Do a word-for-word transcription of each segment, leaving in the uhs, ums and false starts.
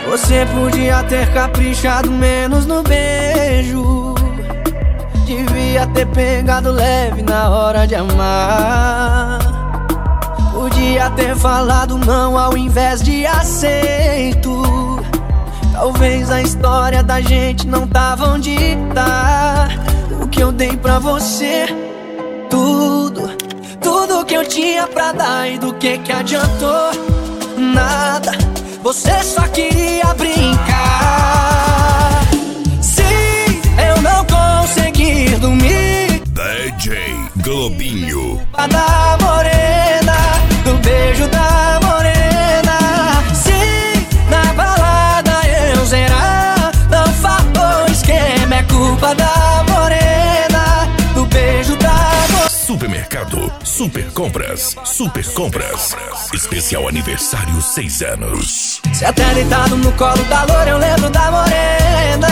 Você podia ter caprichado menos no beijo. Devia ter pegado leve na hora de amar. Podia ter falado não ao invés de aceito. Talvez a história da gente não tava onde tá. O que eu dei pra você, tudo, tudo que eu tinha pra dar, e do que que adiantou? Nada, você só queria brincar. Se eu não conseguir dormir, D J Globinho, da morena, do beijo da morena. Se na balada eu zerar, não faltou esquema, é culpa da morena, do beijo da morena. Supermercado Super Compras, Super Compras, especial aniversário seis anos. Se até deitado no colo da loura eu lembro da morena.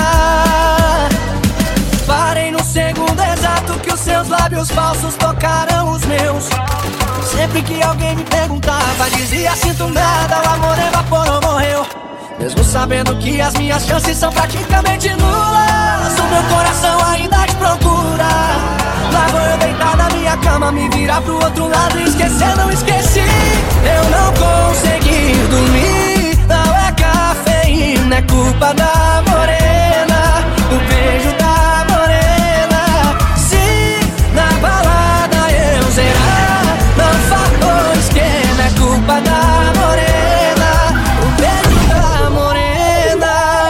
Parei no segundo exato que os seus lábios falsos tocaram os meus. Sempre que alguém me perguntava, dizia sinto nada, o amor evaporou, morreu. Mesmo sabendo que as minhas chances são praticamente nulas, o meu coração ainda te procura. Lá vou eu deitar na minha cama, me virar pro outro lado e esquecer, não esqueci. Eu não consegui dormir, não é cafeína, é culpa da morena, do beijo da morena. Se na balada eu zerar, não faltou esquema, é culpa da morena, o beijo da morena.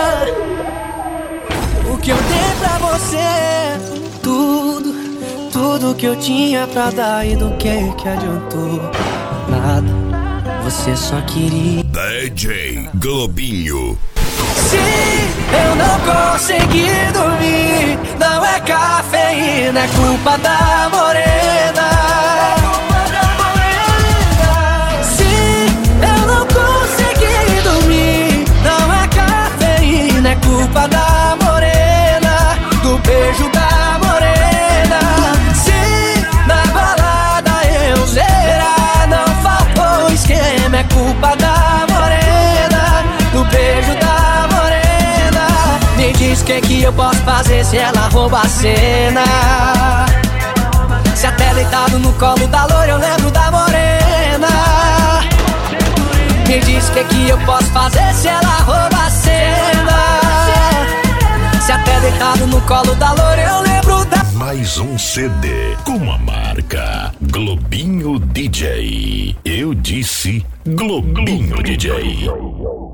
O que eu dei pra você, tudo, tudo que eu tinha pra dar, e do que que adiantou? Nada, você só queria. D J Globinho. Se eu não conseguir dormir, não é cafeína, é culpa da morena. Se eu não conseguir dormir, não é cafeína, é culpa da morena, do beijo da morena. Se na balada eu zerar, não faltou esquema, é culpa da morena, do beijo da morena. Me diz o que que eu posso fazer se ela rouba a cena. Se até deitado no colo da loira eu lembro da morena. Me diz o que que eu posso fazer se ela rouba a cena. Se até deitado no colo da loira eu lembro da... Mais um C D com a marca Globinho D J. Eu disse Globinho D J.